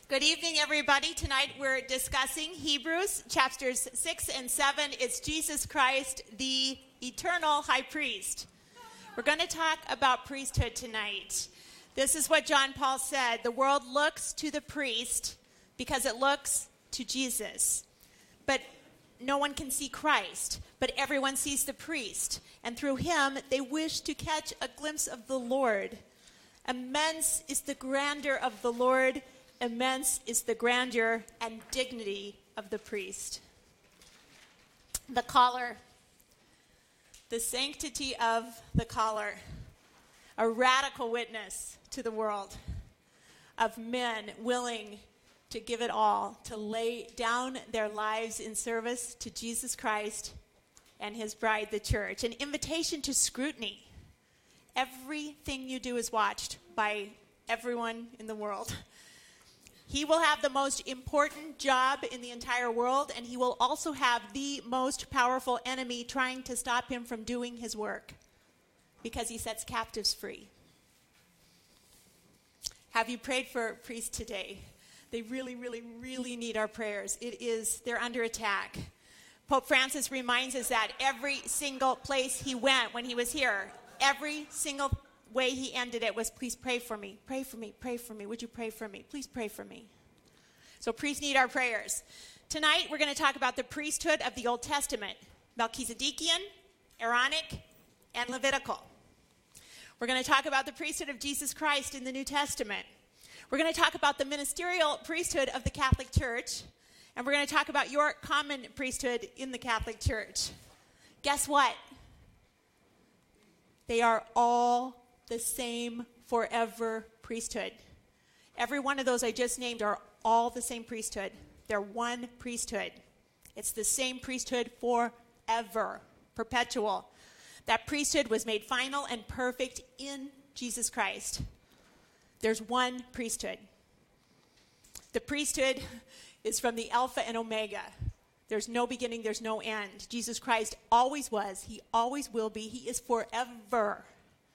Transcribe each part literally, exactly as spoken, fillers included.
Good evening, everybody. Tonight we're discussing Hebrews chapters six and seven. It's Jesus Christ, the eternal high priest. We're going to talk about priesthood tonight. This is what John Paul said. The world looks to the priest because it looks to Jesus. But no one can see Christ, but everyone sees the priest. And through him, they wish to catch a glimpse of the Lord. Immense is the grandeur of the Lord. Immense is the grandeur and dignity of the priest. The collar, the sanctity of the collar, a radical witness to the world of men willing to give it all, to lay down their lives in service to Jesus Christ and his bride, the church. An invitation to scrutiny. Everything you do is watched by everyone in the world. He will have the most important job in the entire world, and he will also have the most powerful enemy trying to stop him from doing his work because he sets captives free. Have you prayed for priests today? They really, really, really need our prayers. It is, they're under attack. Pope Francis reminds us that every single place he went when he was here, every single way he ended it was, please pray for me, pray for me, pray for me. Would you pray for me? Please pray for me. So priests need our prayers. Tonight we're going to talk about the priesthood of the Old Testament, Melchizedekian, Aaronic, and Levitical. We're going to talk about the priesthood of Jesus Christ in the New Testament. We're going to talk about the ministerial priesthood of the Catholic Church, and we're going to talk about your common priesthood in the Catholic Church. Guess what? They are all the same forever priesthood. Every one of those I just named are all the same priesthood. They're one priesthood. It's the same priesthood forever, perpetual. That priesthood was made final and perfect in Jesus Christ. There's one priesthood. The priesthood is from the Alpha and Omega. There's no beginning, there's no end. Jesus Christ always was, he always will be, he is forever.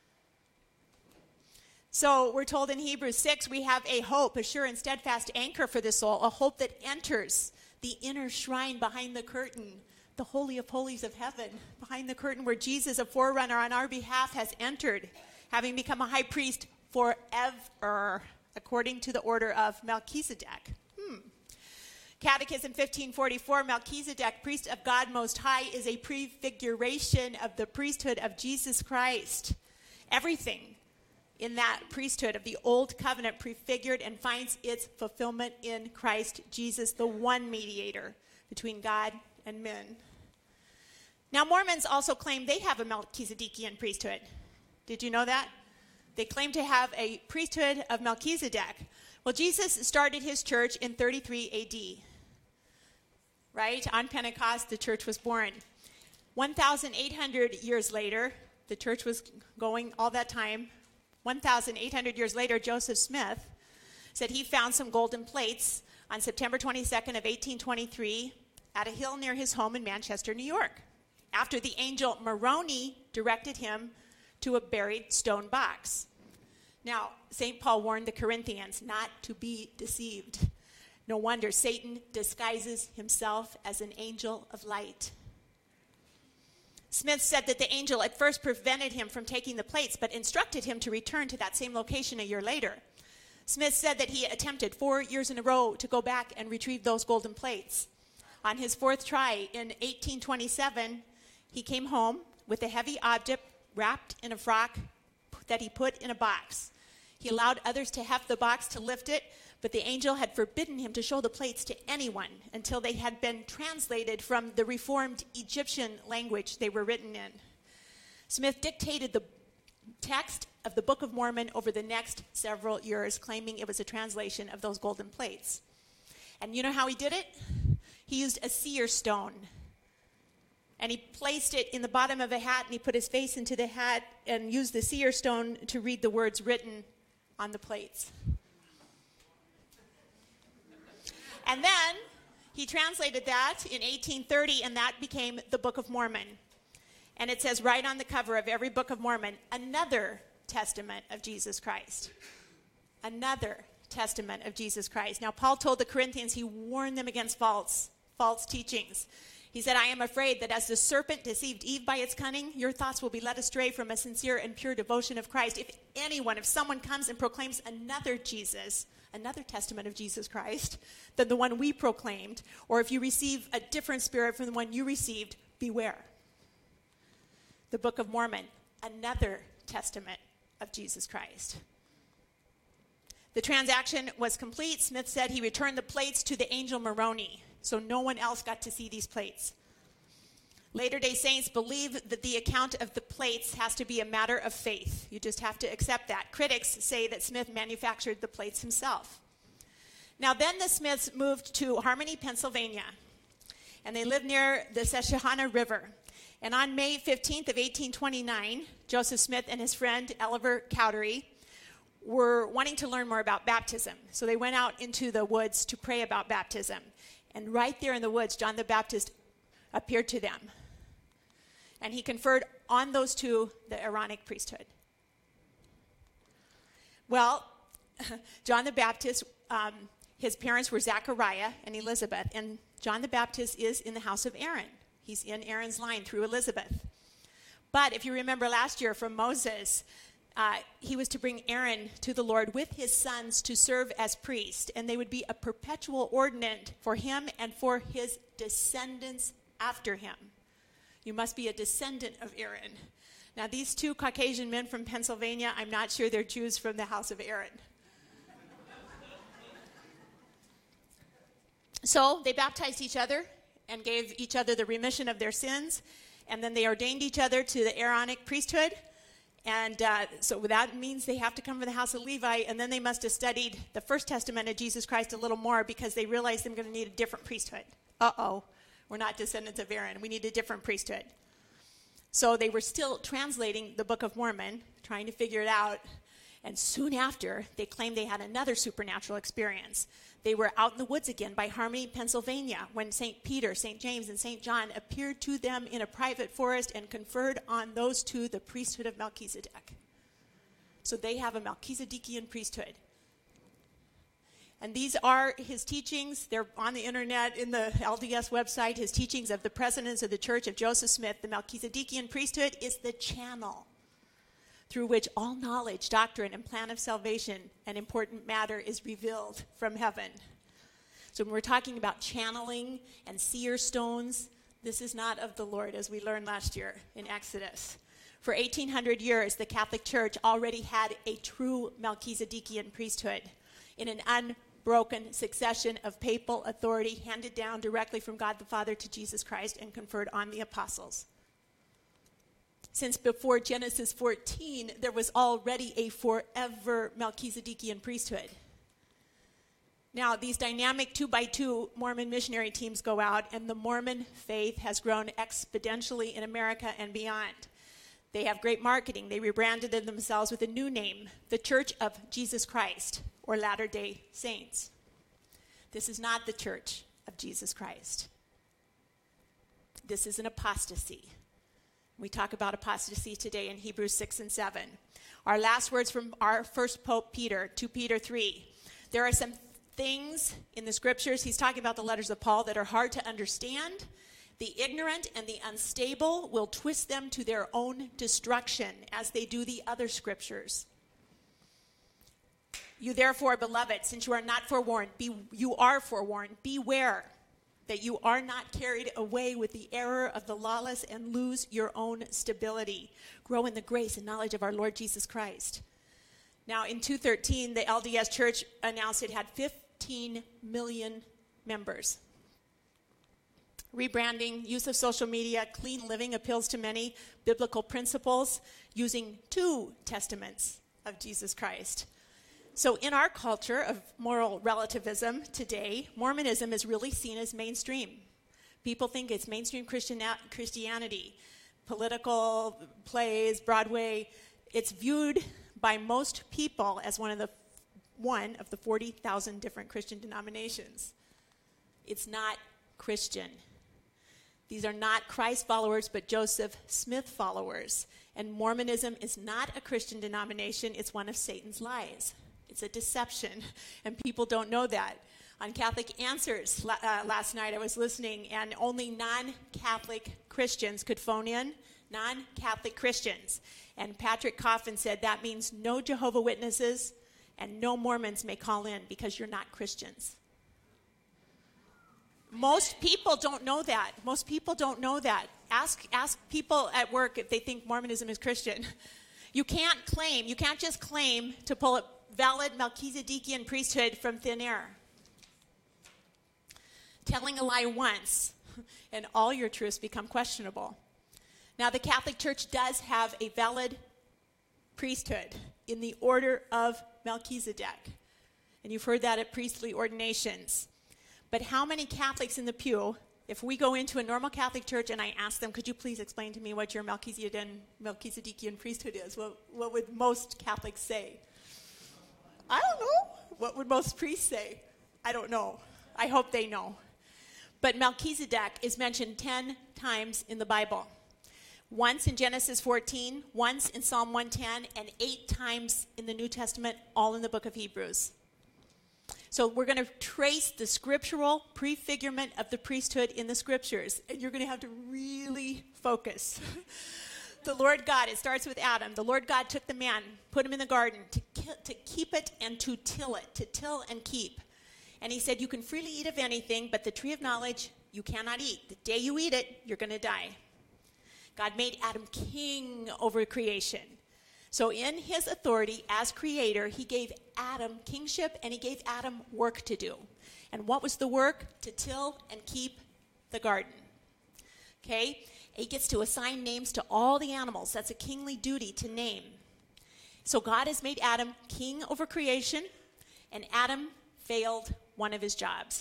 So we're told in Hebrews six, we have a hope, a sure and steadfast anchor for the soul, a hope that enters the inner shrine behind the curtain, the Holy of Holies of heaven, behind the curtain where Jesus, a forerunner on our behalf, has entered, having become a high priest forever, according to the order of Melchizedek. Hmm. Catechism fifteen forty-four, Melchizedek, priest of God Most High, is a prefiguration of the priesthood of Jesus Christ. Everything in that priesthood of the old covenant prefigured and finds its fulfillment in Christ Jesus, the one mediator between God and men. Now, Mormons also claim they have a Melchizedekian priesthood. Did you know that? They claim to have a priesthood of Melchizedek. Well, Jesus started his church in thirty-three A D, right? On Pentecost, the church was born. one thousand eight hundred years later, the church was going all that time. one thousand eight hundred years later, Joseph Smith said he found some golden plates on September twenty-second of eighteen twenty-three at a hill near his home in Manchester, New York, after the angel Moroni directed him to a buried stone box. Now, Saint Paul warned the Corinthians not to be deceived. No wonder Satan disguises himself as an angel of light. Smith said that the angel at first prevented him from taking the plates, but instructed him to return to that same location a year later. Smith said that he attempted four years in a row to go back and retrieve those golden plates. On his fourth try in eighteen twenty-seven, he came home with a heavy object wrapped in a frock that he put in a box. He allowed others to heft the box to lift it, but the angel had forbidden him to show the plates to anyone until they had been translated from the Reformed Egyptian language they were written in. Smith dictated the text of the Book of Mormon over the next several years, claiming it was a translation of those golden plates. And you know how he did it? He used a seer stone. And he placed it in the bottom of a hat, and he put his face into the hat and used the seer stone to read the words written on the plates. And then he translated that in eighteen thirty, and that became the Book of Mormon. And it says right on the cover of every Book of Mormon, another testament of Jesus Christ. Another testament of Jesus Christ. Now, Paul told the Corinthians, he warned them against false, false teachings. He said, I am afraid that as the serpent deceived Eve by its cunning, your thoughts will be led astray from a sincere and pure devotion of Christ. If anyone, if someone comes and proclaims another Jesus, another testament of Jesus Christ, than the one we proclaimed, or if you receive a different spirit from the one you received, beware. The Book of Mormon, another testament of Jesus Christ. The transaction was complete. Smith said he returned the plates to the angel Moroni, so no one else got to see these plates. Latter-day Saints believe that the account of the plates has to be a matter of faith. You just have to accept that. Critics say that Smith manufactured the plates himself. Now then the Smiths moved to Harmony, Pennsylvania, and they lived near the Susquehanna River. And on May fifteenth of eighteen twenty-nine, Joseph Smith and his friend Oliver Cowdery were wanting to learn more about baptism. So they went out into the woods to pray about baptism. And right there in the woods, John the Baptist appeared to them. And he conferred on those two the Aaronic priesthood. Well, John the Baptist, um, his parents were Zachariah and Elizabeth. And John the Baptist is in the house of Aaron. He's in Aaron's line through Elizabeth. But if you remember last year from Moses, uh, he was to bring Aaron to the Lord with his sons to serve as priest. And they would be a perpetual ordinance for him and for his descendants after him. You must be a descendant of Aaron. Now, these two Caucasian men from Pennsylvania, I'm not sure they're Jews from the house of Aaron. So they baptized each other and gave each other the remission of their sins. And then they ordained each other to the Aaronic priesthood. And uh, so that means they have to come from the house of Levi. And then they must have studied the First Testament of Jesus Christ a little more because they realized they're going to need a different priesthood. Uh-oh. We're not descendants of Aaron. We need a different priesthood. So they were still translating the Book of Mormon, trying to figure it out. And soon after, they claimed they had another supernatural experience. They were out in the woods again by Harmony, Pennsylvania, when Saint Peter, Saint James, and Saint John appeared to them in a private forest and conferred on those two the priesthood of Melchizedek. So they have a Melchizedekian priesthood. And these are his teachings. They're on the internet, in the L D S website, his teachings of the presidents of the Church of Joseph Smith. The Melchizedekian priesthood is the channel through which all knowledge, doctrine, and plan of salvation and important matter is revealed from heaven. So when we're talking about channeling and seer stones, this is not of the Lord, as we learned last year in Exodus. For eighteen hundred years, the Catholic Church already had a true Melchizedekian priesthood in an unbroken succession of papal authority handed down directly from God the Father to Jesus Christ and conferred on the apostles. Since before Genesis fourteen, there was already a forever Melchizedekian priesthood. Now, these dynamic two-by-two Mormon missionary teams go out, and the Mormon faith has grown exponentially in America and beyond. They have great marketing. They rebranded themselves with a new name, the Church of Jesus Christ, or Latter-day Saints. This is not the Church of Jesus Christ. This is an apostasy. We talk about apostasy today in Hebrews six and seven. Our last words from our first Pope Peter, Second Peter three. There are some things in the scriptures, he's talking about the letters of Paul, that are hard to understand. The ignorant and the unstable will twist them to their own destruction, as they do the other scriptures. You therefore, beloved, since you are not forewarned, be, you are forewarned, beware that you are not carried away with the error of the lawless and lose your own stability. Grow in the grace and knowledge of our Lord Jesus Christ. Now, in two thirteen, the L D S Church announced it had fifteen million members. Rebranding, use of social media, clean living appeals to many, biblical principles, using two testaments of Jesus Christ. So in our culture of moral relativism today, Mormonism is really seen as mainstream. People think it's mainstream Christian Christianity, political plays, Broadway. It's viewed by most people as one of the one of the forty thousand different Christian denominations. It's not Christian. These are not Christ followers, but Joseph Smith followers. And Mormonism is not a Christian denomination. It's one of Satan's lies. It's a deception, and people don't know that. On Catholic Answers uh, last night, I was listening, and only non-Catholic Christians could phone in, non-Catholic Christians. And Patrick Coffin said that means no Jehovah's Witnesses and no Mormons may call in because you're not Christians. Most people don't know that. Most people don't know that. Ask, ask people at work if they think Mormonism is Christian. You can't claim, you can't just claim to pull a valid Melchizedekian priesthood from thin air. Telling a lie once, and all your truths become questionable. Now, the Catholic Church does have a valid priesthood in the order of Melchizedek. And you've heard that at priestly ordinations. But how many Catholics in the pew, if we go into a normal Catholic church and I ask them, could you please explain to me what your Melchizedekian, Melchizedekian priesthood is? What, what would most Catholics say? I don't know. What would most priests say? I don't know. I hope they know. But Melchizedek is mentioned ten times in the Bible. Once in Genesis fourteen, once in Psalm one ten, and eight times in the New Testament, all in the book of Hebrews. So we're going to trace the scriptural prefigurement of the priesthood in the scriptures, and you're going to have to really focus. The Lord God, it starts with Adam. The Lord God took the man, put him in the garden to, ki- to keep it and to till it, to till and keep. And he said, you can freely eat of anything, but the tree of knowledge you cannot eat. The day you eat it, you're going to die. God made Adam king over creation. So in his authority as creator, he gave Adam kingship and he gave Adam work to do. And what was the work? To till and keep the garden. Okay? He gets to assign names to all the animals. That's a kingly duty to name. So God has made Adam king over creation, and Adam failed one of his jobs.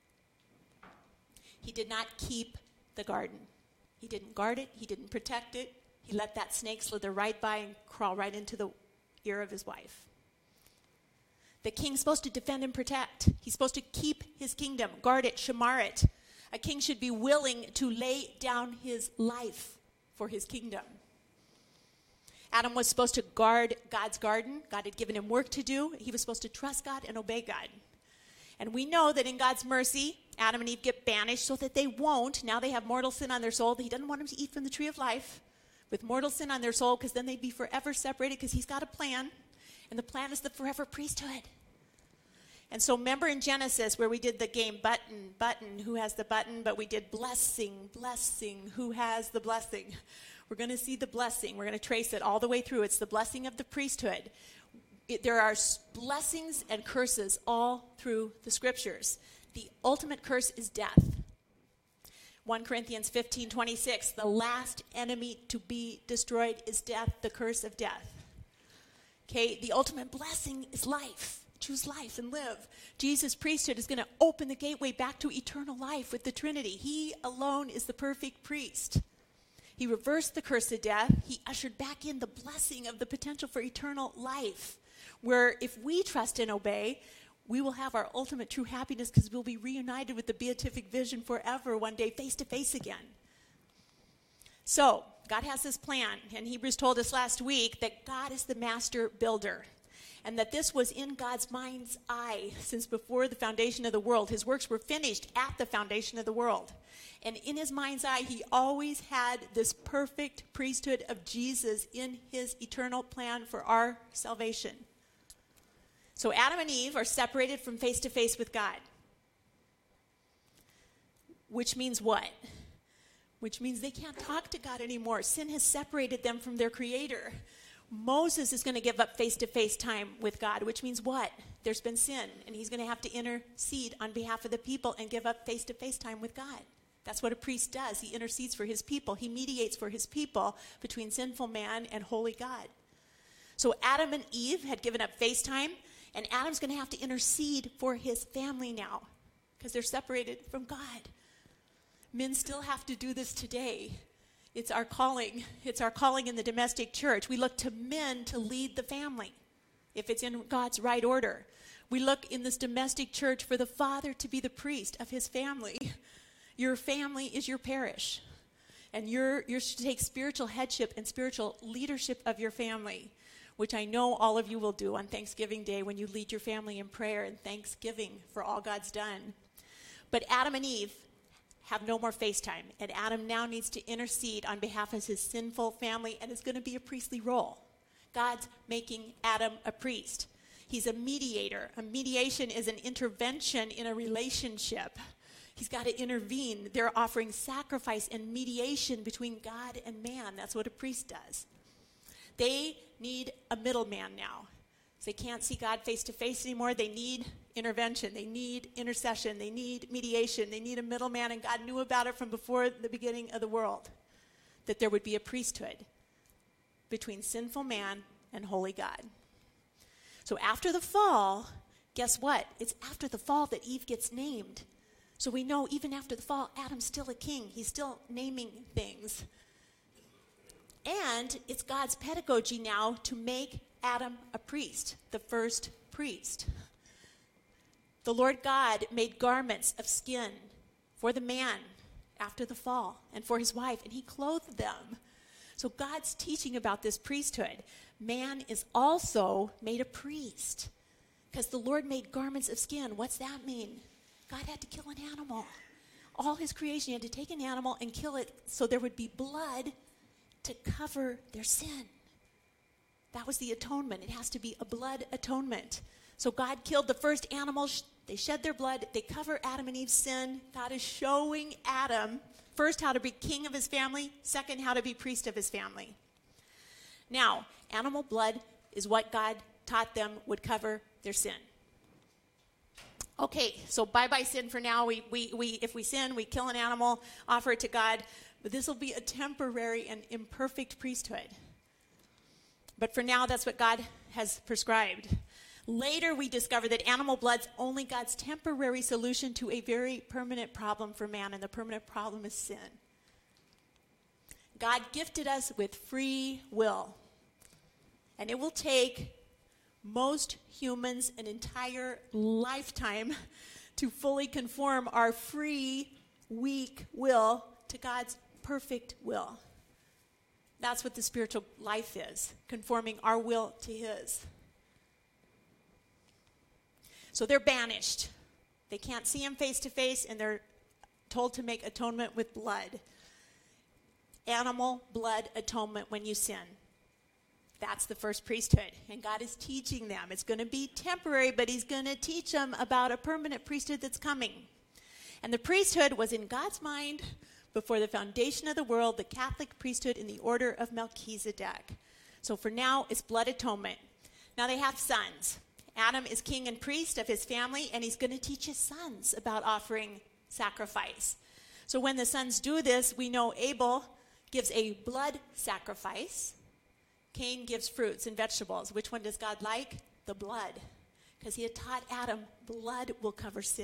He did not keep the garden. He didn't guard it. He didn't protect it. He let that snake slither right by and crawl right into the ear of his wife. The king's supposed to defend and protect. He's supposed to keep his kingdom, guard it, shamar it. A king should be willing to lay down his life for his kingdom. Adam was supposed to guard God's garden. God had given him work to do. He was supposed to trust God and obey God. And we know that in God's mercy, Adam and Eve get banished so that they won't. Now they have mortal sin on their soul. He doesn't want them to eat from the tree of life with mortal sin on their soul, because then they'd be forever separated, because he's got a plan. And the plan is the forever priesthood. And so remember in Genesis where we did the game button, button, who has the button? But we did blessing, blessing, who has the blessing? We're going to see the blessing. We're going to trace it all the way through. It's the blessing of the priesthood. It, there are blessings and curses all through the scriptures. The ultimate curse is death. First Corinthians fifteen twenty-six, the last enemy to be destroyed is death, the curse of death. Okay, the ultimate blessing is life. Choose life and live. Jesus' priesthood is going to open the gateway back to eternal life with the Trinity. He alone is the perfect priest. He reversed the curse of death. He ushered back in the blessing of the potential for eternal life, where if we trust and obey, we will have our ultimate true happiness, because we'll be reunited with the beatific vision forever one day, face to face again. So, God has this plan, and Hebrews told us last week that God is the master builder, and that this was in God's mind's eye since before the foundation of the world. His works were finished at the foundation of the world. And in his mind's eye, he always had this perfect priesthood of Jesus in his eternal plan for our salvation. So Adam and Eve are separated from face to face with God. Which means what? Which means they can't talk to God anymore. Sin has separated them from their Creator. Moses is going to give up face-to-face time with God, which means what? There's been sin, and he's going to have to intercede on behalf of the people and give up face-to-face time with God. That's what a priest does. He intercedes for his people. He mediates for his people between sinful man and holy God. So Adam and Eve had given up face time, and Adam's going to have to intercede for his family now, because they're separated from God. Men still have to do this today. It's our calling. It's our calling in the domestic church. We look to men to lead the family, if it's in God's right order. We look in this domestic church for the father to be the priest of his family. Your family is your parish, and you're, you're to take spiritual headship and spiritual leadership of your family. which I know all of you will do on Thanksgiving Day when you lead your family in prayer and thanksgiving for all God's done. But Adam and Eve have no more FaceTime, and Adam now needs to intercede on behalf of his sinful family, and it's going to be a priestly role. God's making Adam a priest. He's a mediator. A mediation is an intervention in a relationship. He's got to intervene. They're offering sacrifice and mediation between God and man. That's what a priest does. They need a middleman now. They can't see God face to face anymore. They need intervention. They need intercession. They need mediation. They need a middleman, and God knew about it from before the beginning of the world, that there would be a priesthood between sinful man and holy God. So after the fall, guess what? It's after the fall that Eve gets named. So we know even after the fall, Adam's still a king. He's still naming things. And it's God's pedagogy now to make Adam a priest, the first priest. The Lord God made garments of skin for the man after the fall and for his wife, and he clothed them. So God's teaching about this priesthood. Man is also made a priest because the Lord made garments of skin. What's that mean? God had to kill an animal. All his creation, he had to take an animal and kill it so there would be blood to cover their sin. That was the atonement. It has to be a blood atonement. So God killed the first animal. They shed their blood. They cover Adam and Eve's sin. God is showing Adam, first, how to be king of his family. Second, how to be priest of his family. Now, animal blood is what God taught them would cover their sin. Okay, so bye-bye sin for now. We, we, we, if we sin, we kill an animal, offer it to God. But this will be a temporary and imperfect priesthood. But for now, that's what God has prescribed. Later, we discover that animal blood's only God's temporary solution to a very permanent problem for man, and the permanent problem is sin. God gifted us with free will. And it will take most humans an entire lifetime to fully conform our free, weak will to God's perfect will. That's what the spiritual life is, conforming our will to his. So they're banished. They can't see him face to face, and they're told to make atonement with blood. Animal blood atonement when you sin. That's the first priesthood. And God is teaching them. It's going to be temporary, but he's going to teach them about a permanent priesthood that's coming. And the priesthood was in God's mind before the foundation of the world, the Catholic priesthood in the order of Melchizedek. So for now, it's blood atonement. Now they have sons. Adam is king and priest of his family, and he's going to teach his sons about offering sacrifice. So when the sons do this, we know Abel gives a blood sacrifice. Cain gives fruits and vegetables. Which one does God like? The blood. Because he had taught Adam, blood will cover sin.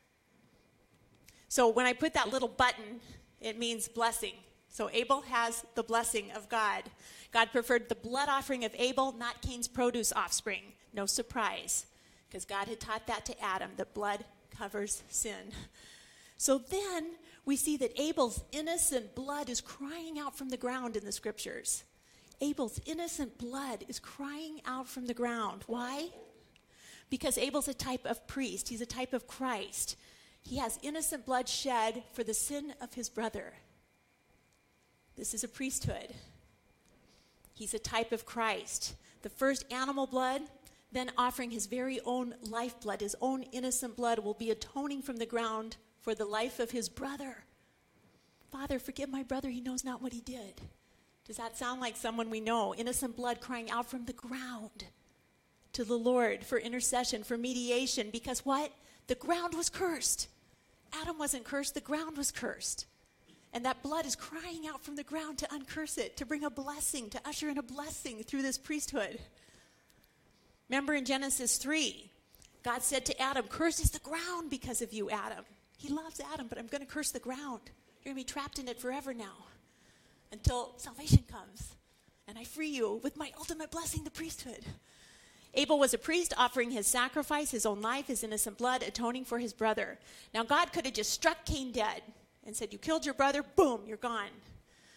So when I put that little button, it means blessing. So Abel has the blessing of God. God preferred the blood offering of Abel, not Cain's produce offspring. No surprise, because God had taught that to Adam, that blood covers sin. So then we see that Abel's innocent blood is crying out from the ground in the scriptures. Abel's innocent blood is crying out from the ground. Why? Because Abel's a type of priest. He's a type of Christ. He has innocent blood shed for the sin of his brother. This is a priesthood. He's a type of Christ. The first animal blood, then offering his very own lifeblood, his own innocent blood, will be atoning from the ground for the life of his brother. Father, forgive my brother. He knows not what he did. Does that sound like someone we know? Innocent blood crying out from the ground to the Lord for intercession, for mediation. Because what? The ground was cursed. Adam wasn't cursed. The ground was cursed. And that blood is crying out from the ground to uncurse it, to bring a blessing, to usher in a blessing through this priesthood. Remember in Genesis three, God said to Adam, "Cursed is the ground because of you, Adam." He loves Adam, but I'm going to curse the ground. You're going to be trapped in it forever now until salvation comes. And I free you with my ultimate blessing, the priesthood. Abel was a priest offering his sacrifice, his own life, his innocent blood, atoning for his brother. Now God could have just struck Cain dead and said, "You killed your brother, boom, you're gone."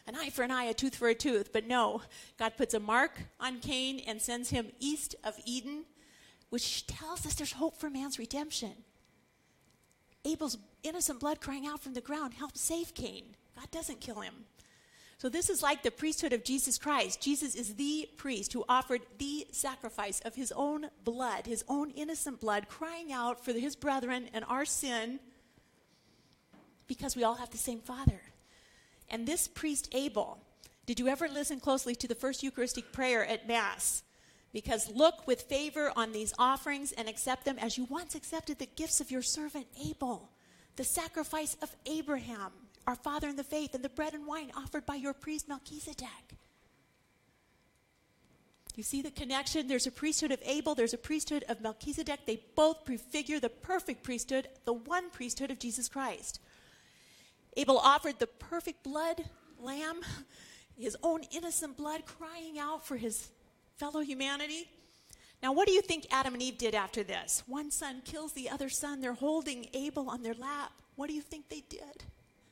An eye for an eye, a tooth for a tooth. But no, God puts a mark on Cain and sends him east of Eden, which tells us there's hope for man's redemption. Abel's innocent blood crying out from the ground helped save Cain. God doesn't kill him. So this is like the priesthood of Jesus Christ. Jesus is the priest who offered the sacrifice of his own blood, his own innocent blood, crying out for his brethren and our sin, because we all have the same Father. And this priest Abel, did you ever listen closely to the first Eucharistic prayer at Mass? Because look with favor on these offerings and accept them as you once accepted the gifts of your servant Abel, the sacrifice of Abraham, our father in the faith, and the bread and wine offered by your priest Melchizedek. You see the connection? There's a priesthood of Abel, there's a priesthood of Melchizedek. They both prefigure the perfect priesthood, the one priesthood of Jesus Christ. Abel offered the perfect blood lamb, his own innocent blood, crying out for his fellow humanity. Now, what do you think Adam and Eve did after this? One son kills the other son. They're holding Abel on their lap. What do you think they did?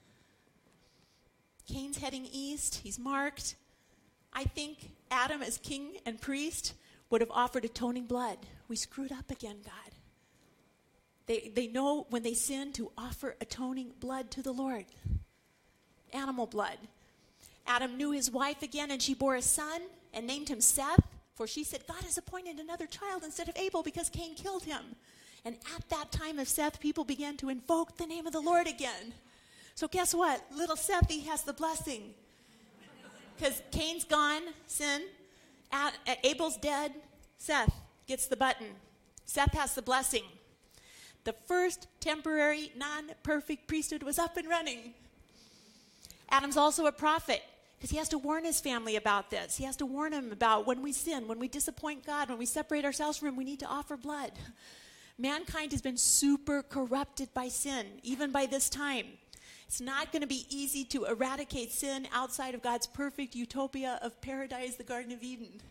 Cain's heading east. He's marked. I think Adam, as king and priest, would have offered atoning blood. We screwed up again, God. They, they know when they sin to offer atoning blood to the Lord. Animal blood. Adam knew his wife again, and she bore a son and named him Seth, for she said, God has appointed another child instead of Abel because Cain killed him. And at that time of Seth, people began to invoke the name of the Lord again. So guess what? Little Sethy has the blessing. Because Cain's gone, sin. At, at Abel's dead. Seth gets the button. Seth has the blessing. The first temporary, non-perfect priesthood was up and running. Adam's also a prophet, because he has to warn his family about this. He has to warn them about when we sin, when we disappoint God, when we separate ourselves from him, we need to offer blood. Mankind has been super corrupted by sin, even by this time. It's not going to be easy to eradicate sin outside of God's perfect utopia of paradise, the Garden of Eden.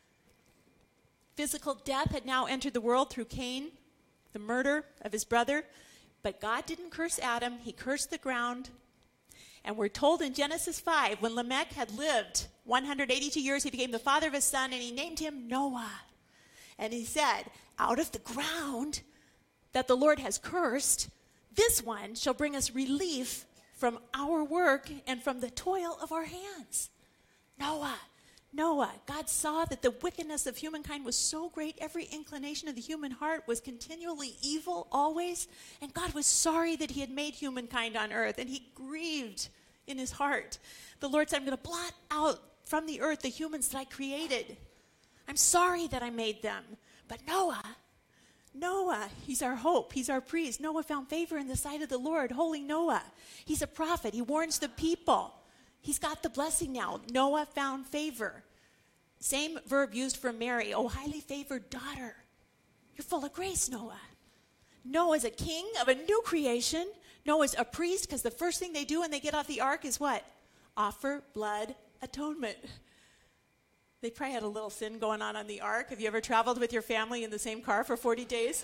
Physical death had now entered the world through Cain, the murder of his brother. But God didn't curse Adam. He cursed the ground. And we're told in Genesis five, when Lamech had lived one hundred eighty-two years, he became the father of his son, and he named him Noah. And he said, out of the ground that the Lord has cursed, this one shall bring us relief from our work and from the toil of our hands. Noah, Noah, God saw that the wickedness of humankind was so great, every inclination of the human heart was continually evil always, and God was sorry that he had made humankind on earth, and he grieved in his heart. The Lord said, I'm going to blot out from the earth the humans that I created. I'm sorry that I made them. But Noah, Noah, he's our hope. He's our priest. Noah found favor in the sight of the Lord. Holy Noah. He's a prophet. He warns the people. He's got the blessing now. Noah found favor. Same verb used for Mary. Oh, highly favored daughter. You're full of grace, Noah. Noah's a king of a new creation. Noah's a priest, because the first thing they do when they get off the ark is what? Offer blood atonement. They probably had a little sin going on on the ark. Have you ever traveled with your family in the same car for forty days?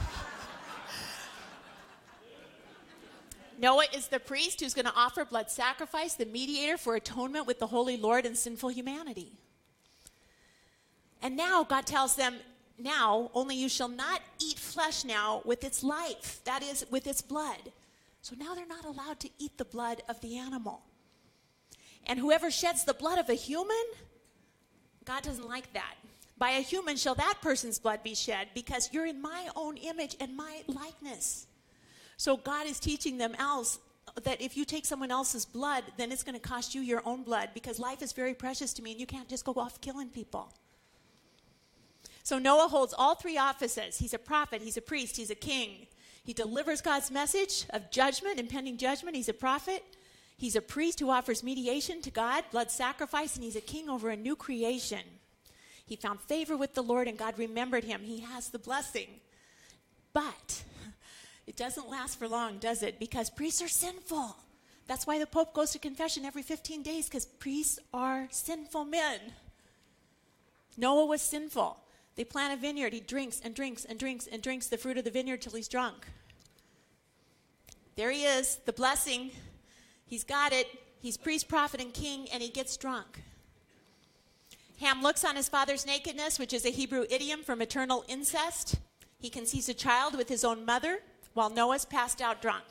Noah is the priest who's going to offer blood sacrifice, the mediator for atonement with the Holy Lord and sinful humanity. And now God tells them, now only you shall not eat flesh now with its life, that is, with its blood. So now they're not allowed to eat the blood of the animal. And whoever sheds the blood of a human, God doesn't like that. By a human shall that person's blood be shed, because you're in my own image and my likeness. So God is teaching them else that if you take someone else's blood, then it's going to cost you your own blood, because life is very precious to me and you can't just go off killing people. So Noah holds all three offices. He's a prophet, he's a priest, he's a king. He delivers God's message of judgment, impending judgment. He's a prophet. He's a priest who offers mediation to God, blood sacrifice, and he's a king over a new creation. He found favor with the Lord, and God remembered him. He has the blessing. But it doesn't last for long, does it? Because priests are sinful. That's why the Pope goes to confession every fifteen days, because priests are sinful men. Noah was sinful. They plant a vineyard. He drinks and drinks and drinks and drinks the fruit of the vineyard till he's drunk. There he is, the blessing. He's got it. He's priest, prophet, and king, and he gets drunk. Ham looks on his father's nakedness, which is a Hebrew idiom for maternal incest. He conceives a child with his own mother while Noah's passed out drunk.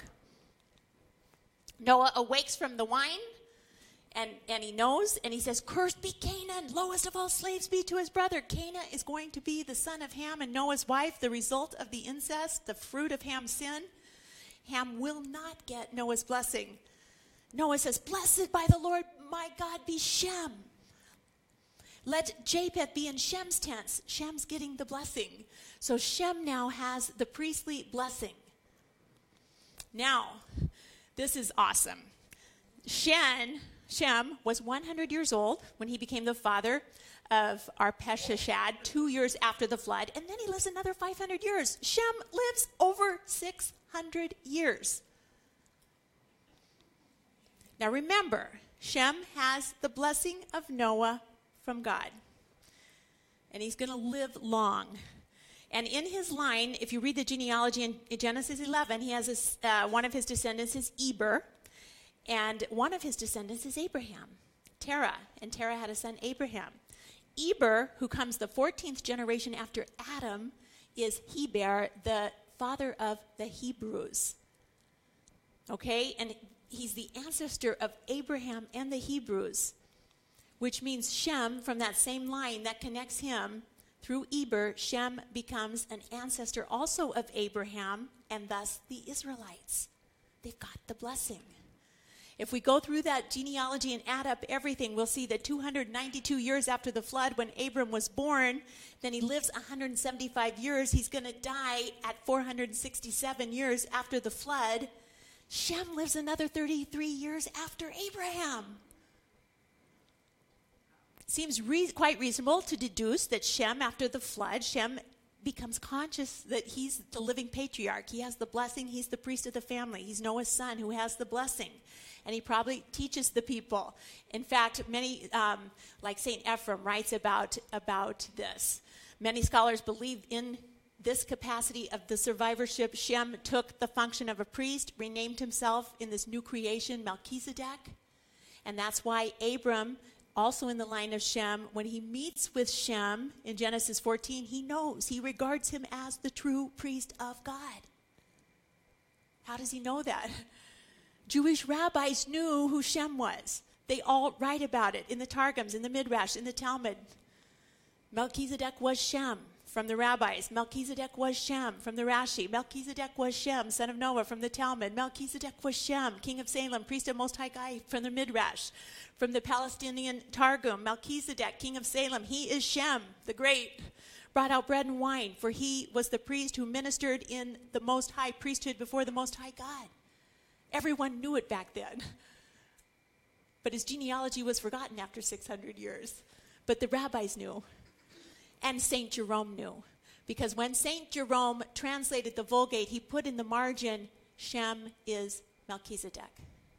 Noah awakes from the wine, and, and he knows, and he says, "Cursed be Canaan, lowest of all slaves be to his brother." Canaan is going to be the son of Ham and Noah's wife, the result of the incest, the fruit of Ham's sin. Ham will not get Noah's blessing. Noah says, "Blessed by the Lord my God be Shem. Let Japheth be in Shem's tents." Shem's getting the blessing. So Shem now has the priestly blessing. Now, this is awesome. Shem, Shem was one hundred years old when he became the father of Arpachshad, two years after the flood, and then he lives another five hundred years. Shem lives over six hundred years. Now remember, Shem has the blessing of Noah from God, and he's going to live long. And in his line, if you read the genealogy in, in Genesis eleven, he has a, uh, one of his descendants is Eber, and one of his descendants is Abraham, Terah, and Terah had a son, Abraham. Eber, who comes the fourteenth generation after Adam, is Heber, the father of the Hebrews. Okay, and he's the ancestor of Abraham and the Hebrews, which means Shem, from that same line that connects him through Eber, Shem becomes an ancestor also of Abraham and thus the Israelites. They've got the blessing. If we go through that genealogy and add up everything, we'll see that two hundred ninety-two years after the flood, when Abram was born, then he lives one hundred seventy-five years. He's going to die at four hundred sixty-seven years after the flood. Shem lives another thirty-three years after Abraham. Seems re- quite reasonable to deduce that Shem, after the flood, Shem becomes conscious that he's the living patriarch. He has the blessing. He's the priest of the family. He's Noah's son who has the blessing. And he probably teaches the people. In fact, many, um, like Saint Ephraim, writes about, about this. Many scholars believe in this capacity of the survivorship. Shem took the function of a priest, renamed himself in this new creation, Melchizedek. And that's why Abram, also in the line of Shem, when he meets with Shem in Genesis fourteen, he knows, he regards him as the true priest of God. How does he know that? Jewish rabbis knew who Shem was. They all write about it in the Targums, in the Midrash, in the Talmud. Melchizedek was Shem from the rabbis. Melchizedek was Shem from the Rashi. Melchizedek was Shem, son of Noah, from the Talmud. Melchizedek was Shem, king of Salem, priest of Most High God, from the Midrash. From the Palestinian Targum, Melchizedek, king of Salem, he is Shem, the great, brought out bread and wine, for he was the priest who ministered in the Most High priesthood before the Most High God. Everyone knew it back then. But his genealogy was forgotten after six hundred years. But the rabbis knew. And Saint Jerome knew. Because when Saint Jerome translated the Vulgate, he put in the margin, Shem is Melchizedek.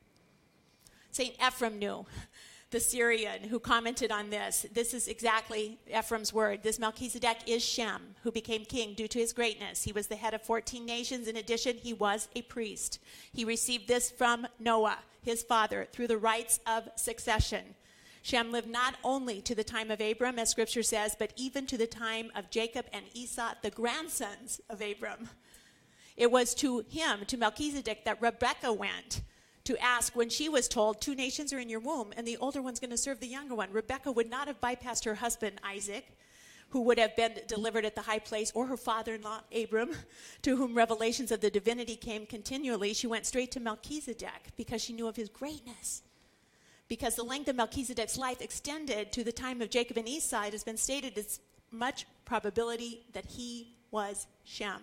Saint Ephraim knew, the Syrian who commented on this. This is exactly Ephraim's word. This Melchizedek is Shem, who became king due to his greatness. He was the head of fourteen nations. In addition, he was a priest. He received this from Noah, his father, through the rites of succession. Shem lived not only to the time of Abram, as Scripture says, but even to the time of Jacob and Esau, the grandsons of Abram. It was to him, to Melchizedek, that Rebekah went to ask when she was told, two nations are in your womb, and the older one's going to serve the younger one. Rebekah would not have bypassed her husband, Isaac, who would have been delivered at the high place, or her father-in-law, Abram, to whom revelations of the divinity came continually. She went straight to Melchizedek because she knew of his greatness. Because the length of Melchizedek's life extended to the time of Jacob and Esau, it has been stated it's much probability that he was Shem.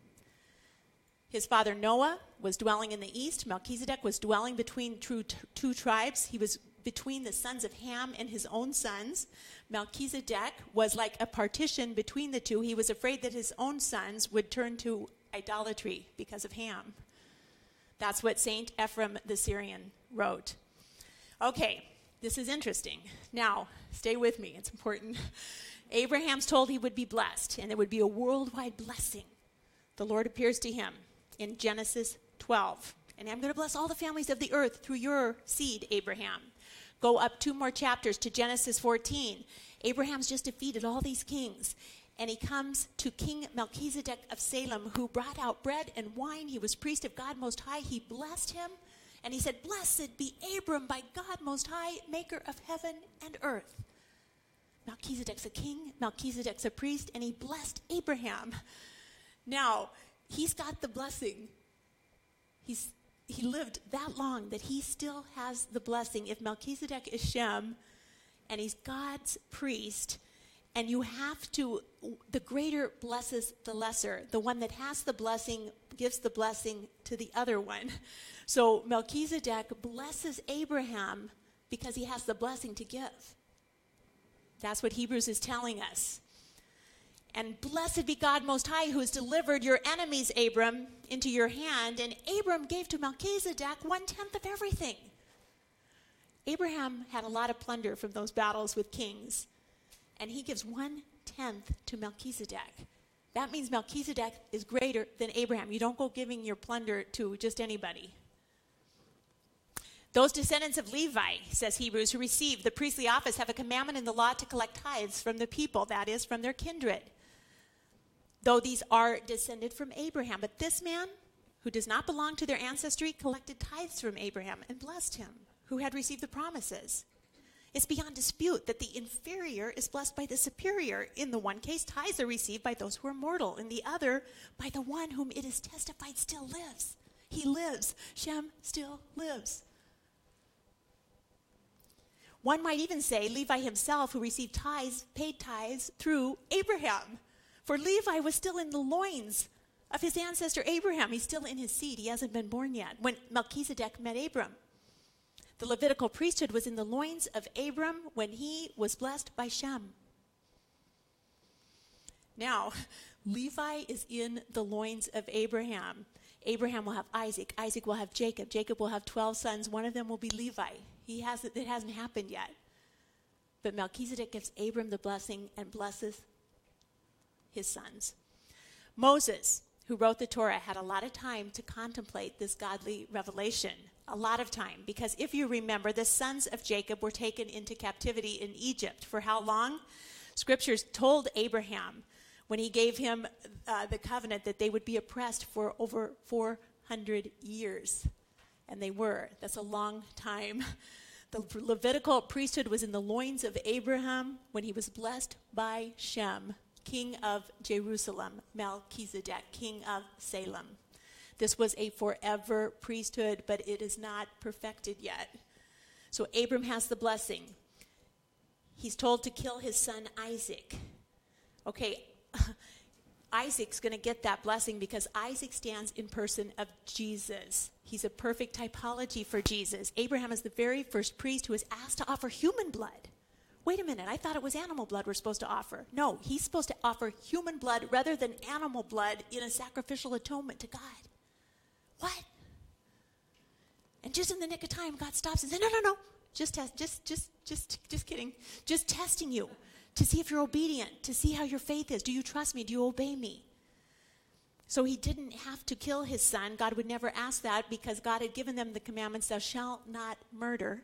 His father Noah was dwelling in the east. Melchizedek was dwelling between two, two tribes. He was between the sons of Ham and his own sons. Melchizedek was like a partition between the two. He was afraid that his own sons would turn to idolatry because of Ham. That's what Saint Ephraim the Syrian wrote. Okay, this is interesting. Now, stay with me. It's important. Abraham's told he would be blessed, and it would be a worldwide blessing. The Lord appears to him in Genesis twelve. And I'm going to bless all the families of the earth through your seed, Abraham. Go up two more chapters to Genesis fourteen. Abraham's just defeated all these kings. And he comes to King Melchizedek of Salem, who brought out bread and wine. He was priest of God Most High. He blessed him. And he said, "Blessed be Abram by God Most High, maker of heaven and earth." Melchizedek's a king. Melchizedek's a priest. And he blessed Abraham. Now, he's got the blessing. He's He lived that long that he still has the blessing. If Melchizedek is Shem and he's God's priest, and you have to, the greater blesses the lesser. The one that has the blessing gives the blessing to the other one. So Melchizedek blesses Abraham because he has the blessing to give. That's what Hebrews is telling us. And blessed be God Most High, who has delivered your enemies, Abram, into your hand. And Abram gave to Melchizedek one-tenth of everything. Abraham had a lot of plunder from those battles with kings. And he gives one-tenth to Melchizedek. That means Melchizedek is greater than Abraham. You don't go giving your plunder to just anybody. Those descendants of Levi, says Hebrews, who receive the priestly office have a commandment in the law to collect tithes from the people, that is, from their kindred. Though these are descended from Abraham. But this man, who does not belong to their ancestry, collected tithes from Abraham and blessed him, who had received the promises. It's beyond dispute that the inferior is blessed by the superior. In the one case, tithes are received by those who are mortal. In the other, by the one whom it is testified still lives. He lives. Shem still lives. One might even say Levi himself, who received tithes, paid tithes through Abraham. For Levi was still in the loins of his ancestor Abraham. He's still in his seed. He hasn't been born yet when Melchizedek met Abram. The Levitical priesthood was in the loins of Abram when he was blessed by Shem. Now, Levi is in the loins of Abraham. Abraham will have Isaac. Isaac will have Jacob. Jacob will have twelve sons. One of them will be Levi. He hasn't, it hasn't happened yet. But Melchizedek gives Abram the blessing and blesses his sons. Moses, who wrote the Torah, had a lot of time to contemplate this godly revelation. A lot of time. Because if you remember, the sons of Jacob were taken into captivity in Egypt. For how long? Scriptures told Abraham when he gave him uh, the covenant that they would be oppressed for over four hundred years. And they were. That's a long time. The Levitical priesthood was in the loins of Abraham when he was blessed by Shem, king of Jerusalem, Melchizedek, king of Salem. This was a forever priesthood, but it is not perfected yet. So Abram has the blessing. He's told to kill his son Isaac. Okay, Isaac's going to get that blessing because Isaac stands in person of Jesus. He's a perfect typology for Jesus. Abraham is the very first priest who is asked to offer human blood. Wait a minute, I thought it was animal blood we're supposed to offer. No, he's supposed to offer human blood rather than animal blood in a sacrificial atonement to God. What? And just in the nick of time, God stops and says, no, no, no, just test, just, just, just, just kidding. Just testing you to see if you're obedient, to see how your faith is. Do you trust me? Do you obey me? So he didn't have to kill his son. God would never ask that because God had given them the commandments, thou shalt not murder.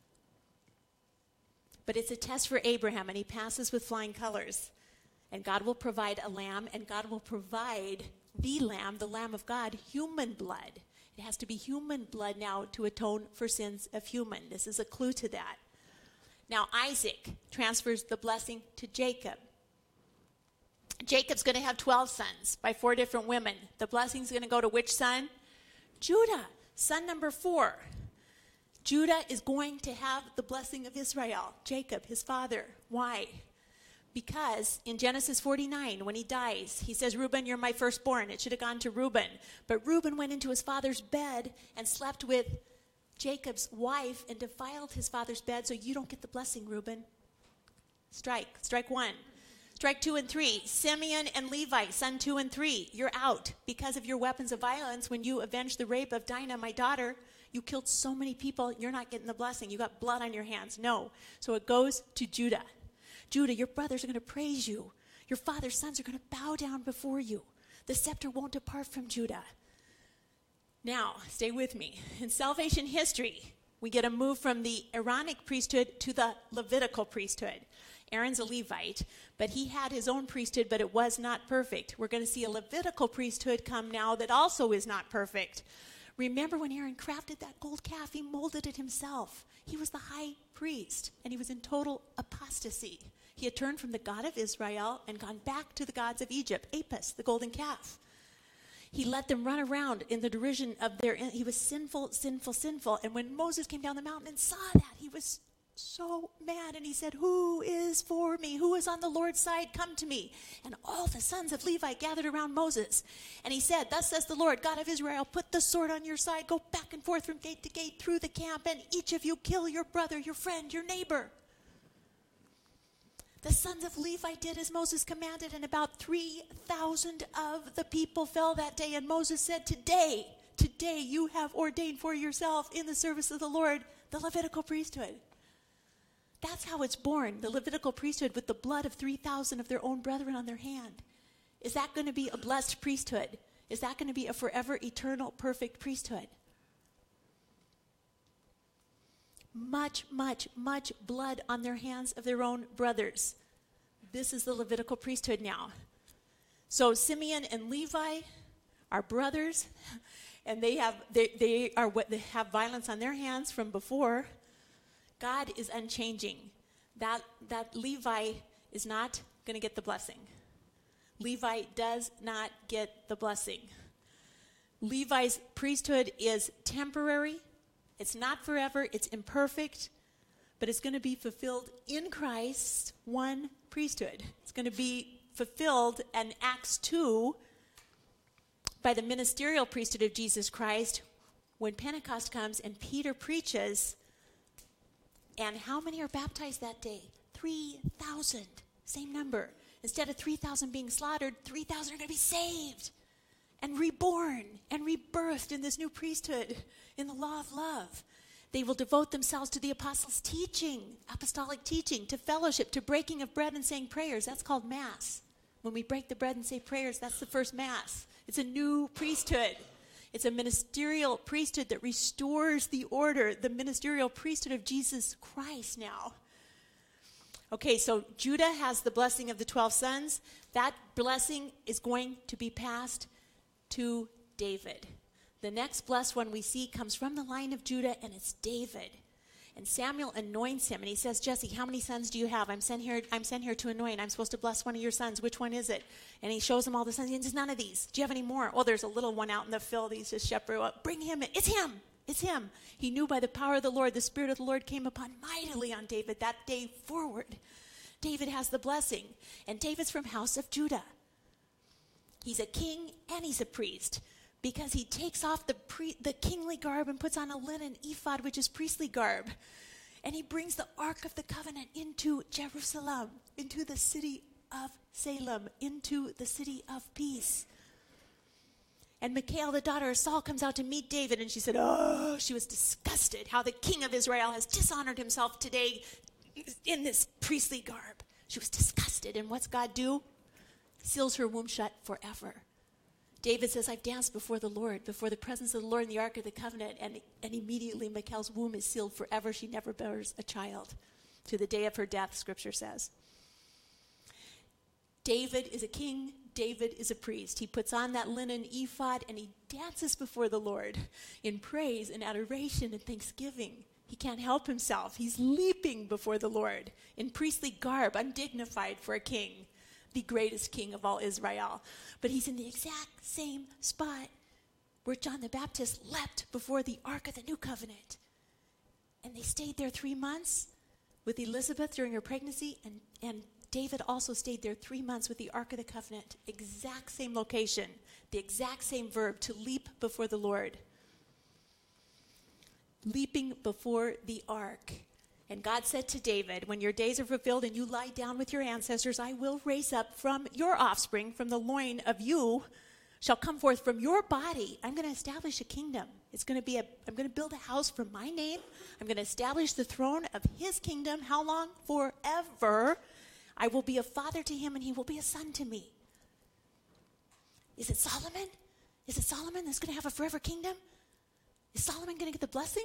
But it's a test for Abraham, and he passes with flying colors. And God will provide a lamb, and God will provide the lamb, the Lamb of God, human blood. It has to be human blood now to atone for sins of human. This is a clue to that. Now Isaac transfers the blessing to Jacob. Jacob's going to have twelve sons by four different women. The blessing's going to go to which son? Judah, son number four. Judah is going to have the blessing of Israel, Jacob, his father. Why? Because in Genesis forty-nine, when he dies, he says, Reuben, you're my firstborn. It should have gone to Reuben. But Reuben went into his father's bed and slept with Jacob's wife and defiled his father's bed, so you don't get the blessing, Reuben. Strike. Strike one. Strike two and three. Simeon and Levi, son two and three. You're out because of your weapons of violence. When you avenged the rape of Dinah, my daughter, you killed so many people. You're not getting the blessing. You got blood on your hands. No. So it goes to Judah. Judah, your brothers are going to praise you. Your father's sons are going to bow down before you. The scepter won't depart from Judah. Now, stay with me. In salvation history, we get a move from the Aaronic priesthood to the Levitical priesthood. Aaron's a Levite, but he had his own priesthood, but it was not perfect. We're going to see a Levitical priesthood come now that also is not perfect. Remember when Aaron crafted that gold calf, he molded it himself. He was the high priest, and he was in total apostasy. He had turned from the God of Israel and gone back to the gods of Egypt, Apis, the golden calf. He let them run around in the derision of their, he was sinful, sinful, sinful. And when Moses came down the mountain and saw that, he was so mad. And he said, who is for me? Who is on the Lord's side? Come to me. And all the sons of Levi gathered around Moses. And he said, thus says the Lord, God of Israel, put the sword on your side, go back and forth from gate to gate through the camp, and each of you kill your brother, your friend, your neighbor. The sons of Levi did as Moses commanded, and about three thousand of the people fell that day. And Moses said, today, today you have ordained for yourself in the service of the Lord the Levitical priesthood. That's how it's born, the Levitical priesthood with the blood of three thousand of their own brethren on their hand. Is that going to be a blessed priesthood? Is that going to be a forever, eternal, perfect priesthood? Much, much, much blood on their hands of their own brothers. This is the Levitical priesthood now. So Simeon and Levi are brothers, and they have they, they are what they have violence on their hands from before. God is unchanging. That that Levi is not going to get the blessing. Levi does not get the blessing. Levi's priesthood is temporary. It's not forever, it's imperfect, but it's going to be fulfilled in Christ's one priesthood. It's going to be fulfilled in Acts two by the ministerial priesthood of Jesus Christ when Pentecost comes and Peter preaches. And how many are baptized that day? three thousand, same number. Instead of three thousand being slaughtered, three thousand are going to be saved and reborn and rebirthed in this new priesthood, in the law of love. They will devote themselves to the apostles' teaching, apostolic teaching, to fellowship, to breaking of bread and saying prayers. That's called Mass. When we break the bread and say prayers, that's the first Mass. It's a new priesthood. It's a ministerial priesthood that restores the order, the ministerial priesthood of Jesus Christ now. Okay, so Judah has the blessing of the twelve sons. That blessing is going to be passed to David. The next blessed one we see comes from the line of Judah, and it's David. And Samuel anoints him, and he says, Jesse, how many sons do you have? I'm sent here, I'm sent here to anoint. I'm supposed to bless one of your sons. Which one is it? And he shows him all the sons. He says, none of these. Do you have any more? Oh, there's a little one out in the field. He's just shepherd. Well, bring him in. It's him. It's him. He knew by the power of the Lord, the Spirit of the Lord came upon mightily on David that day forward. David has the blessing. And David's from house of Judah. He's a king and he's a priest because he takes off the pre- the kingly garb and puts on a linen ephod, which is priestly garb. And he brings the Ark of the Covenant into Jerusalem, into the city of Salem, into the city of peace. And Michal, the daughter of Saul, comes out to meet David, and she said, oh, she was disgusted how the king of Israel has dishonored himself today in this priestly garb. She was disgusted. And what's God do? Seals her womb shut forever. David says, I've danced before the Lord, before the presence of the Lord in the Ark of the Covenant, and, and immediately Michal's womb is sealed forever. She never bears a child. To the day of her death, Scripture says. David is a king. David is a priest. He puts on that linen ephod, and he dances before the Lord in praise and adoration and thanksgiving. He can't help himself. He's leaping before the Lord in priestly garb, undignified for a king. The greatest king of all Israel. But he's in the exact same spot where John the Baptist leapt before the Ark of the New Covenant. And they stayed there three months with Elizabeth during her pregnancy, and, and David also stayed there three months with the Ark of the Covenant. Exact same location, the exact same verb, to leap before the Lord. Leaping before the Ark. And God said to David, when your days are fulfilled and you lie down with your ancestors, I will raise up from your offspring, from the loin of you, shall come forth from your body. I'm going to establish a kingdom. It's going to be a, I'm going to build a house for my name. I'm going to establish the throne of his kingdom. How long? Forever. I will be a father to him and he will be a son to me. Is it Solomon? Is it Solomon that's going to have a forever kingdom? Is Solomon going to get the blessing?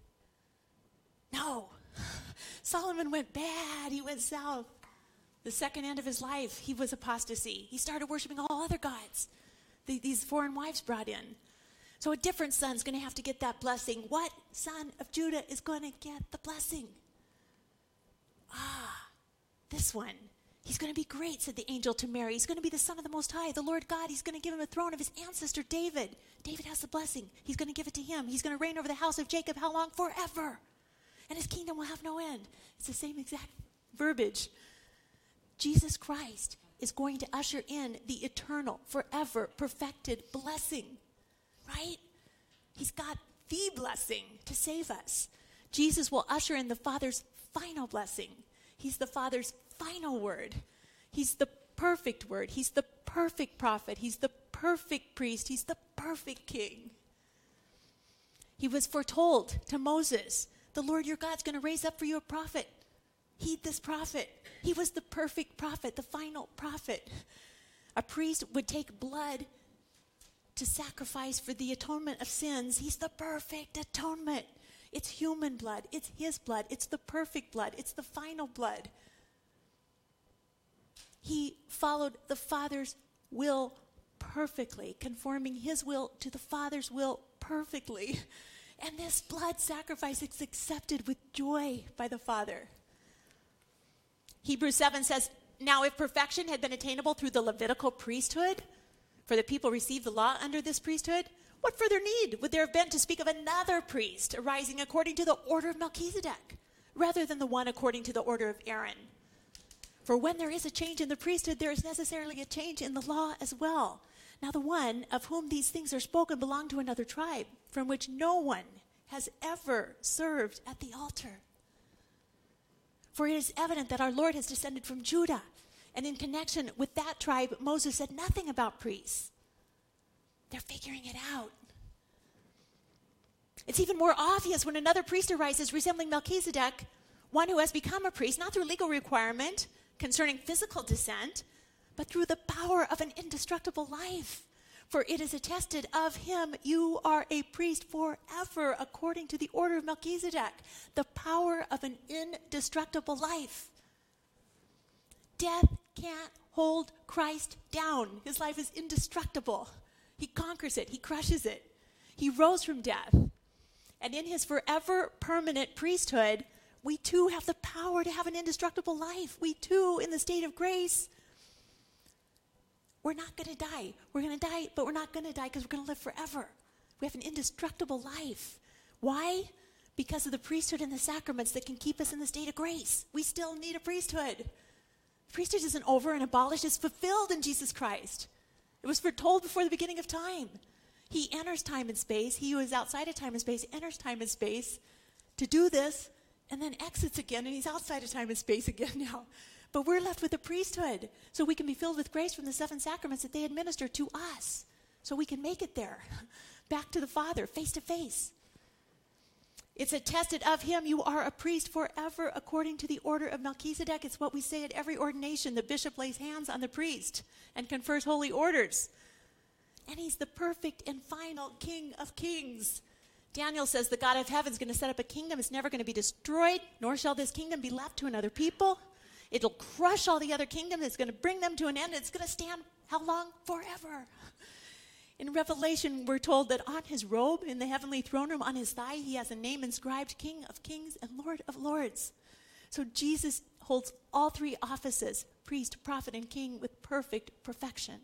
No. Solomon went bad. He went south. The second end of his life, he was apostasy. He started worshiping all other gods. The, these foreign wives brought in. So a different son's going to have to get that blessing. What son of Judah is going to get the blessing? Ah, this one. He's going to be great, said the angel to Mary. He's going to be the Son of the Most High, the Lord God. He's going to give him a throne of his ancestor David. David has the blessing. He's going to give it to him. He's going to reign over the house of Jacob. How long? Forever. And his kingdom will have no end. It's the same exact verbiage. Jesus Christ is going to usher in the eternal, forever, perfected blessing. Right? He's got the blessing to save us. Jesus will usher in the Father's final blessing. He's the Father's final word. He's the perfect word. He's the perfect prophet. He's the perfect priest. He's the perfect king. He was foretold to Moses, the Lord your God's going to raise up for you a prophet. Heed this prophet. He was the perfect prophet, the final prophet. A priest would take blood to sacrifice for the atonement of sins. He's the perfect atonement. It's human blood. It's his blood. It's the perfect blood. It's the final blood. He followed the Father's will perfectly, conforming his will to the Father's will perfectly. And this blood sacrifice is accepted with joy by the Father. Hebrews seven says, now if perfection had been attainable through the Levitical priesthood, for the people received the law under this priesthood, what further need would there have been to speak of another priest arising according to the order of Melchizedek, rather than the one according to the order of Aaron? For when there is a change in the priesthood, there is necessarily a change in the law as well. Now the one of whom these things are spoken belonged to another tribe, from which no one has ever served at the altar. For it is evident that our Lord has descended from Judah, and in connection with that tribe, Moses said nothing about priests. They're figuring it out. It's even more obvious when another priest arises resembling Melchizedek, one who has become a priest, not through legal requirement concerning physical descent, but through the power of an indestructible life. For it is attested of him, you are a priest forever, according to the order of Melchizedek, the power of an indestructible life. Death can't hold Christ down. His life is indestructible. He conquers it. He crushes it. He rose from death. And in his forever permanent priesthood, we too have the power to have an indestructible life. We too, in the state of grace, we're not going to die. We're going to die, but we're not going to die because we're going to live forever. We have an indestructible life. Why? Because of the priesthood and the sacraments that can keep us in the state of grace. We still need a priesthood. The priesthood isn't over and abolished. It's fulfilled in Jesus Christ. It was foretold before the beginning of time. He enters time and space. He who is outside of time and space enters time and space to do this and then exits again, and he's outside of time and space again now. But we're left with a priesthood, so we can be filled with grace from the seven sacraments that they administer to us, so we can make it there, back to the Father, face to face. It's attested of him, you are a priest forever according to the order of Melchizedek. It's what we say at every ordination. The bishop lays hands on the priest and confers holy orders. And he's the perfect and final King of kings. Daniel says the God of heaven is going to set up a kingdom. It's never going to be destroyed, nor shall this kingdom be left to another people. It'll crush all the other kingdoms. It's going to bring them to an end. It's going to stand, how long? Forever. In Revelation, we're told that on his robe, in the heavenly throne room, on his thigh, he has a name inscribed, King of kings and Lord of lords. So Jesus holds all three offices, priest, prophet, and king, with perfect perfection.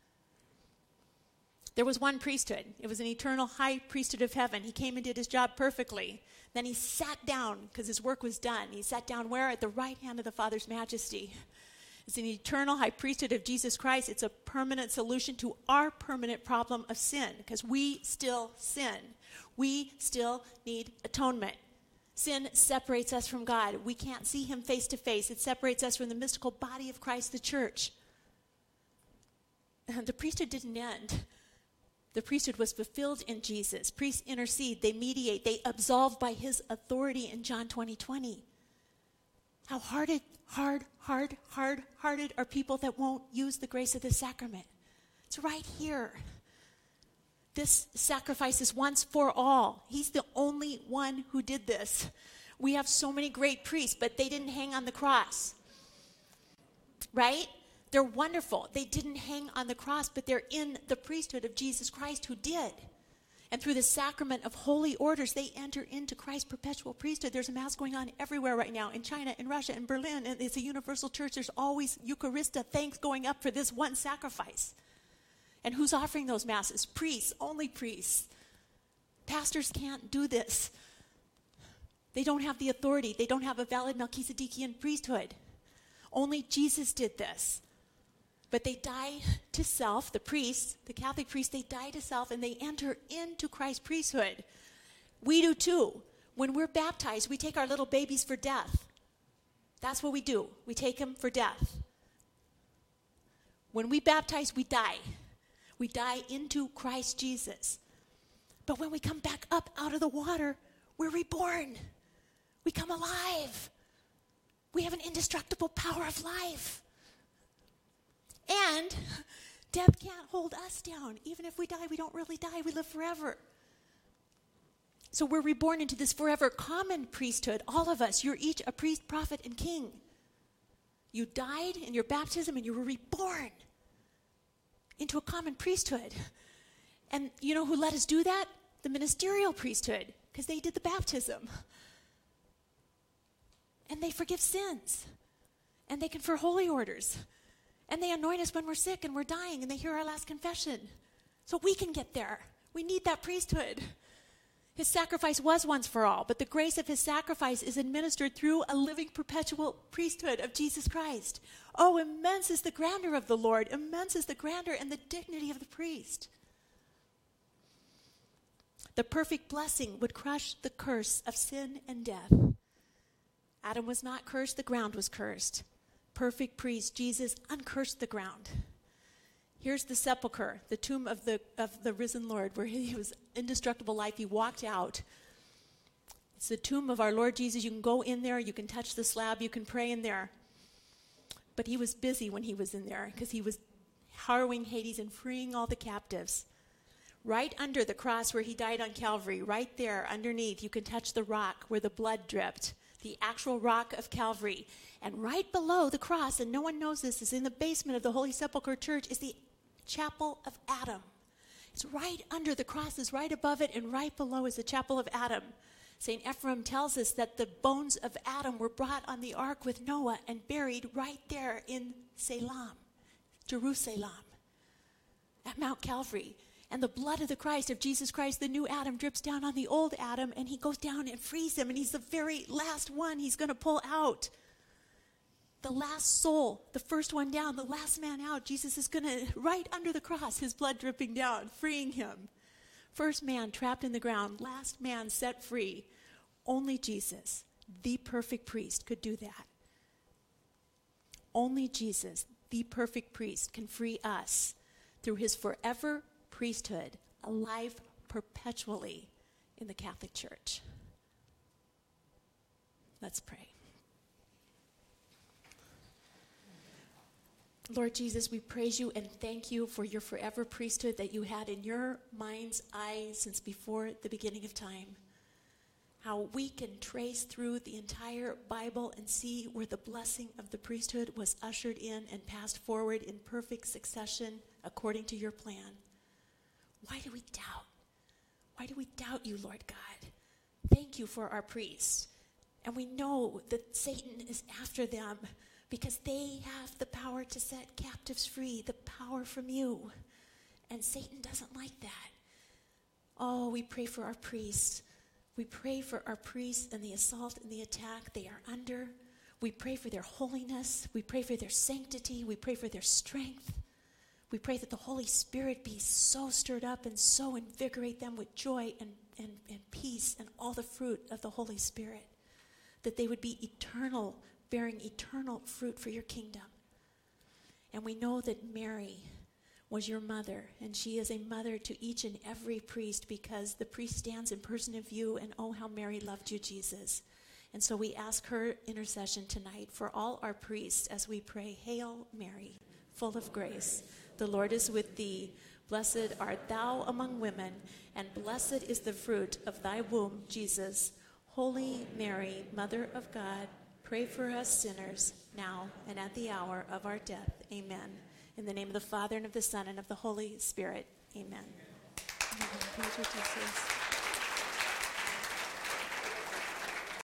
There was one priesthood. It was an eternal high priesthood of heaven. He came and did his job perfectly. Then he sat down because his work was done. He sat down where? At the right hand of the Father's majesty. It's an eternal high priesthood of Jesus Christ. It's a permanent solution to our permanent problem of sin, because we still sin. We still need atonement. Sin separates us from God. We can't see him face to face. It separates us from the mystical body of Christ, the church. And the priesthood didn't end. The priesthood was fulfilled in Jesus. Priests intercede, they mediate, they absolve by his authority in John twenty twenty. How hearted, hard, hard, hard hearted are people that won't use the grace of the sacrament. It's right here. this sacrifice is once for all. He's the only one who did this. We have so many great priests, but they didn't hang on the cross. Right? They're wonderful. They didn't hang on the cross, but they're in the priesthood of Jesus Christ who did. And through the sacrament of holy orders, they enter into Christ's perpetual priesthood. There's a mass going on everywhere right now, in China, in Russia, in Berlin. And it's a universal church. There's always Eucharista, thanks going up for this one sacrifice. And who's offering those masses? Priests, only priests. Pastors can't do this. They don't have the authority. They don't have a valid Melchizedekian priesthood. Only Jesus did this. But they die to self, the priests, the Catholic priests, they die to self and they enter into Christ's priesthood. We do too. When we're baptized, we take our little babies for death. That's what we do. We take them for death. When we baptize, we die. We die into Christ Jesus. But when we come back up out of the water, we're reborn. We come alive. We have an indestructible power of life. And death can't hold us down. Even if we die, we don't really die. We live forever. So we're reborn into this forever common priesthood. All of us, you're each a priest, prophet, and king. You died in your baptism and you were reborn into a common priesthood. And you know who let us do that? The ministerial priesthood, because they did the baptism. And they forgive sins. And they confer holy orders. And they anoint us when we're sick and we're dying, and they hear our last confession. So we can get there. We need that priesthood. His sacrifice was once for all, but the grace of his sacrifice is administered through a living perpetual priesthood of Jesus Christ. Oh, immense is the grandeur of the Lord. Immense is the grandeur and the dignity of the priest. The perfect blessing would crush the curse of sin and death. Adam was not cursed, the ground was cursed. Perfect priest, Jesus uncursed the ground. Here's the sepulcher, the tomb of the of the risen Lord, where he was indestructible life. He walked out. It's the tomb of our Lord Jesus. You can go in there, you can touch the slab, you can pray in there. But he was busy when he was in there because he was harrowing Hades and freeing all the captives. Right under the cross where he died on Calvary, right there underneath, you can touch the rock where the blood dripped, the actual rock of Calvary. And right below the cross, and no one knows this, is in the basement of the Holy Sepulchre Church, is the Chapel of Adam. It's right under the cross, is right above it, and right below is the Chapel of Adam. Saint Ephraim tells us that the bones of Adam were brought on the ark with Noah and buried right there in Salem, Jerusalem, at Mount Calvary. And the blood of the Christ, of Jesus Christ, the new Adam, drips down on the old Adam, and he goes down and frees him, and he's the very last one he's going to pull out. The last soul, the first one down, the last man out, Jesus is going to, right under the cross, his blood dripping down, freeing him. First man trapped in the ground, last man set free. Only Jesus, the perfect priest, could do that. Only Jesus, the perfect priest, can free us through his forever priesthood, alive perpetually in the Catholic Church. Let's pray. Lord Jesus, we praise you and thank you for your forever priesthood that you had in your mind's eye since before the beginning of time. How we can trace through the entire Bible and see where the blessing of the priesthood was ushered in and passed forward in perfect succession according to your plan. Why do we doubt? Why do we doubt you, Lord God? Thank you for our priests. And we know that Satan is after them because they have the power to set captives free, the power from you. And Satan doesn't like that. Oh, we pray for our priests. We pray for our priests and the assault and the attack they are under. We pray for their holiness. We pray for their sanctity. We pray for their strength. We pray that the Holy Spirit be so stirred up and so invigorate them with joy and, and, and peace and all the fruit of the Holy Spirit, that they would be eternal, bearing eternal fruit for your kingdom. And we know that Mary was your mother, and she is a mother to each and every priest because the priest stands in person of you, and oh, how Mary loved you, Jesus. And so we ask her intercession tonight for all our priests as we pray, Hail Mary, full of grace. The Lord is with thee. Blessed art thou among women, and blessed is the fruit of thy womb, Jesus. Holy Mary, Mother of God, pray for us sinners, now and at the hour of our death. Amen. In the name of the Father, and of the Son, and of the Holy Spirit. Amen. Amen. Praise you, Jesus.